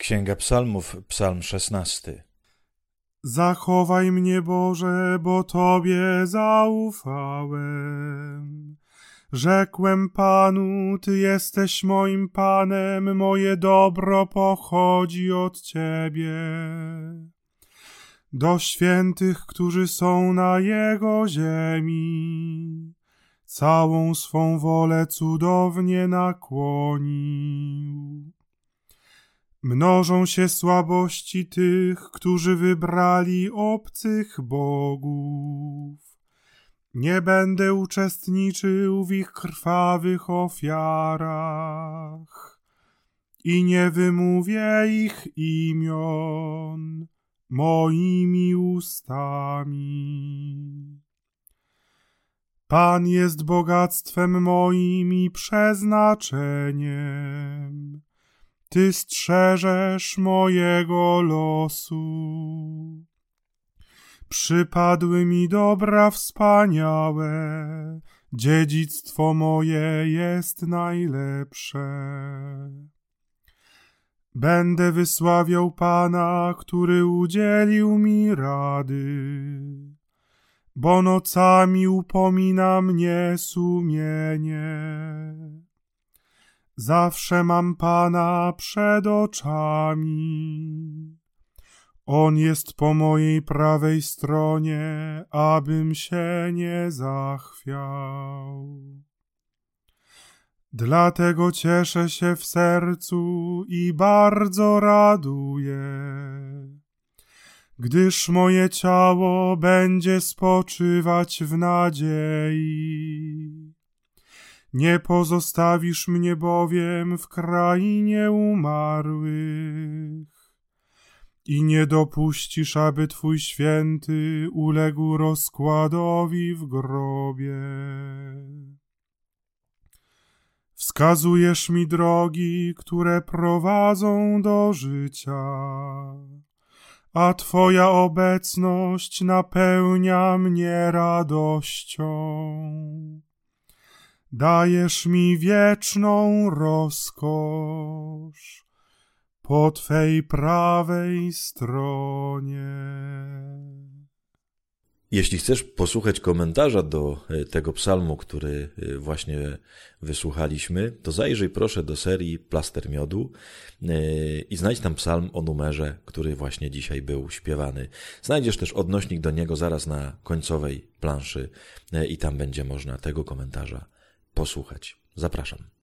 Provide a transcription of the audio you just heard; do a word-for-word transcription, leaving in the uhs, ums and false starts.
Księga Psalmów, Psalm szesnasty. Zachowaj mnie, Boże, bo Tobie zaufałem. Rzekłem Panu, Ty jesteś moim Panem, moje dobro pochodzi od Ciebie. Do świętych, którzy są na Jego ziemi, całą swą wolę cudownie nakłonił. Mnożą się słabości tych, którzy wybrali obcych bogów. Nie będę uczestniczył w ich krwawych ofiarach i nie wymówię ich imion moimi ustami. Pan jest bogactwem moim i przeznaczeniem. Ty strzeżesz mojego losu. Przypadły mi dobra wspaniałe, dziedzictwo moje jest najlepsze. Będę wysławiał Pana, który udzielił mi rady, bo nocami upomina mnie sumienie. Zawsze mam Pana przed oczami. On jest po mojej prawej stronie, abym się nie zachwiał. Dlatego cieszę się w sercu i bardzo raduję, gdyż moje ciało będzie spoczywać w nadziei. Nie pozostawisz mnie bowiem w krainie umarłych i nie dopuścisz, aby Twój święty uległ rozkładowi w grobie. Wskazujesz mi drogi, które prowadzą do życia, a Twoja obecność napełnia mnie radością. Dajesz mi wieczną rozkosz po Twej prawej stronie. Jeśli chcesz posłuchać komentarza do tego psalmu, który właśnie wysłuchaliśmy, to zajrzyj proszę do serii Plaster Miodu i znajdź tam psalm o numerze, który właśnie dzisiaj był śpiewany. Znajdziesz też odnośnik do niego zaraz na końcowej planszy i tam będzie można tego komentarza posłuchać. Zapraszam.